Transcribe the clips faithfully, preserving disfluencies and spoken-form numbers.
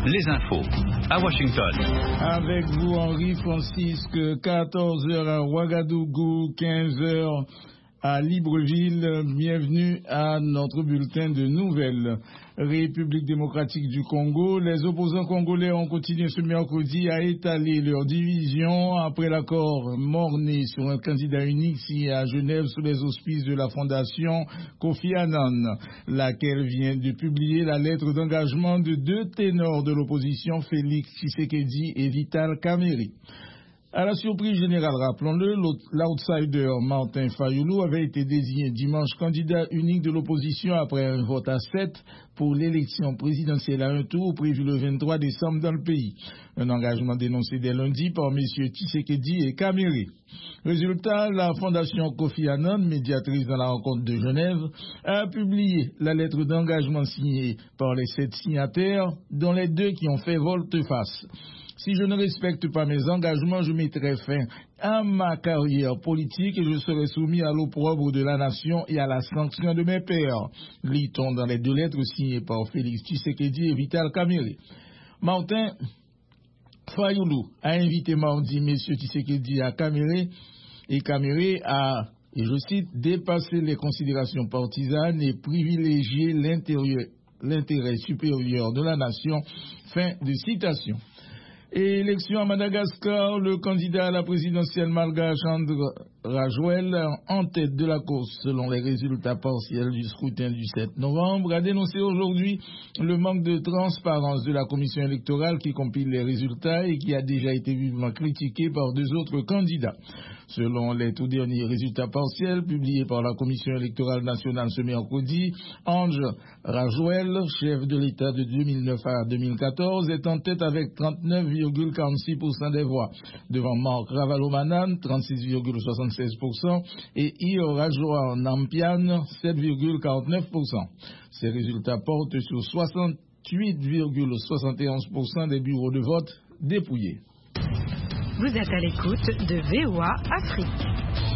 les infos à Washington. Avec vous, Henri Francisque, quatorze heures à Ouagadougou, quinze heures à Libreville. Bienvenue à notre bulletin de nouvelles. République démocratique du Congo, les opposants congolais ont continué ce mercredi à étaler leur division après l'accord morné sur un candidat unique signé à Genève sous les auspices de la fondation Kofi Annan, laquelle vient de publier la lettre d'engagement de deux ténors de l'opposition, Félix Tshisekedi et Vital Kamerhe. À la surprise générale, rappelons-le, l'outsider Martin Fayulu avait été désigné dimanche candidat unique de l'opposition après un vote à sept pour l'élection présidentielle à un tour prévu le vingt-trois décembre dans le pays. Un engagement dénoncé dès lundi par messieurs Tshisekedi et Kamerhe. Résultat, la fondation Kofi Annan, médiatrice dans la rencontre de Genève, a publié la lettre d'engagement signée par les sept signataires, dont les deux qui ont fait volte-face. Si je ne respecte pas mes engagements, je mettrai fin à ma carrière politique et je serai soumis à l'opprobre de la nation et à la sanction de mes pairs. Lit-on dans les deux lettres signées par Félix Tshisekedi et Vital Kamerhe. Martin Fayulu a invité mardi M. Tshisekedi à Kamerhe et Kamerhe à, et je cite, dépasser les considérations partisanes et privilégier l'intérêt supérieur de la nation. Fin de citation. Et élection à Madagascar, le candidat à la présidentielle malgache André Rajoel, en tête de la course selon les résultats partiels du scrutin du sept novembre, a dénoncé aujourd'hui le manque de transparence de la commission électorale qui compile les résultats et qui a déjà été vivement critiqué par deux autres candidats. Selon les tout derniers résultats partiels publiés par la Commission électorale nationale ce mercredi, André Rajoel, chef de l'État de deux mille neuf à deux mille quatorze, est en tête avec trente-neuf virgule quarante-six pour cent des voix, devant Marc Ravalomanane, trente-six virgule soixante-seize pour cent, et Irajoa Nampian, sept virgule quarante-neuf pour cent. Ces résultats portent sur soixante-huit virgule soixante et onze pour cent des bureaux de vote dépouillés. Vous êtes à l'écoute de V O A Afrique.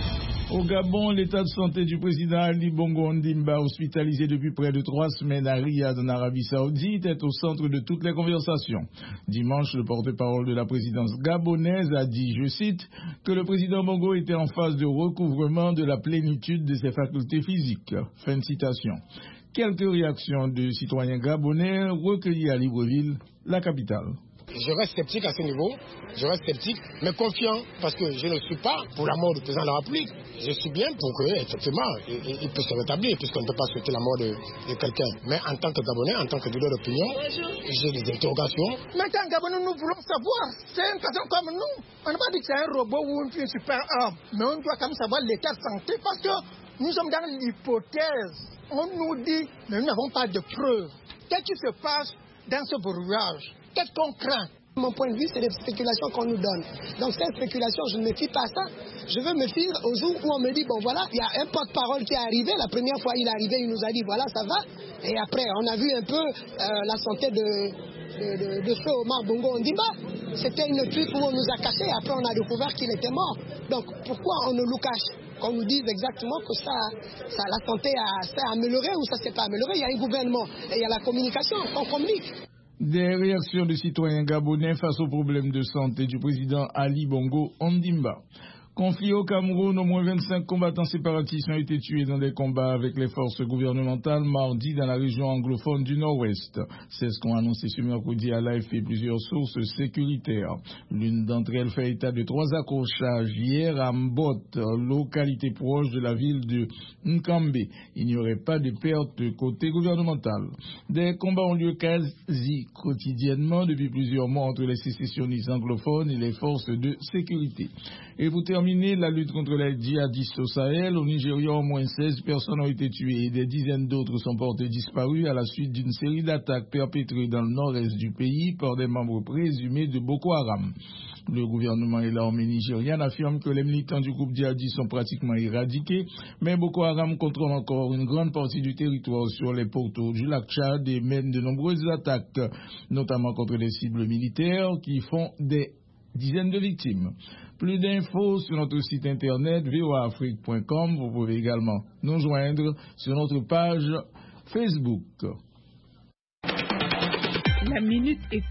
Au Gabon, l'état de santé du président Ali Bongo Ondimba, hospitalisé depuis près de trois semaines à Riyad, en Arabie Saoudite, est au centre de toutes les conversations. Dimanche, le porte-parole de la présidence gabonaise a dit, je cite, que le président Bongo était en phase de recouvrement de la plénitude de ses facultés physiques. Fin de citation. Quelques réactions de citoyens gabonais recueillis à Libreville, la capitale. Je reste sceptique à ce niveau, je reste sceptique, mais confiant, parce que je ne suis pas pour la mort du président de la République. Je suis bien pour qu'effectivement, il, il peut se rétablir, puisqu'on ne peut pas souhaiter la mort de, de quelqu'un. Mais en tant que Gabonais, en tant que leader d'opinion, j'ai des interrogations. Maintenant, Gabonais, nous voulons savoir, c'est une personne comme nous. On n'a pas dit que c'est un robot ou une super arme, mais on doit quand même savoir l'état de santé, parce que nous sommes dans l'hypothèse. On nous dit, mais nous n'avons pas de preuves. Qu'est-ce qui se passe dans ce brouillage? Qu'est-ce qu'on craint? Mon point de vue, c'est des spéculations qu'on nous donne. Donc ces spéculations, je ne me fie pas à ça. Je veux me fier au jour où on me dit, bon voilà, il y a un porte-parole qui est arrivé. La première fois il est arrivé, il nous a dit, voilà, ça va. Et après, on a vu un peu euh, la santé de, de, de, de feu Omar Bongo Ondimba. C'était une fuite où on nous a caché. Après, on a découvert qu'il était mort. Donc pourquoi on nous le cache? Qu'on nous dise exactement que ça, ça la santé s'est améliorée ou ça ne s'est pas amélioré. Il y a un gouvernement et il y a la communication, qu'on communique. Des réactions de citoyens gabonais face au problème de santé du président Ali Bongo Ondimba. Conflit au Cameroun, au moins vingt-cinq combattants séparatistes ont été tués dans des combats avec les forces gouvernementales mardi dans la région anglophone du Nord-Ouest. C'est ce qu'ont annoncé ce mercredi à l'A F P plusieurs sources sécuritaires. L'une d'entre elles fait état de trois accrochages hier à Mbot, localité proche de la ville de Nkambe. Il n'y aurait pas de perte côté gouvernemental. Des combats ont lieu quasi quotidiennement depuis plusieurs mois entre les sécessionnistes anglophones et les forces de sécurité. Et pour terminer, la lutte contre les djihadistes au Sahel, au Nigeria, au moins seize personnes ont été tuées et des dizaines d'autres sont portées disparues à la suite d'une série d'attaques perpétrées dans le nord-est du pays par des membres présumés de Boko Haram. Le gouvernement et l'armée nigériane affirment que les militants du groupe djihadiste sont pratiquement éradiqués, mais Boko Haram contrôle encore une grande partie du territoire sur les pourtours du lac Tchad et mène de nombreuses attaques, notamment contre les cibles militaires qui font des dizaines de victimes. Plus d'infos sur notre site internet v o a afrique point com. Vous pouvez également nous joindre sur notre page Facebook. La minute est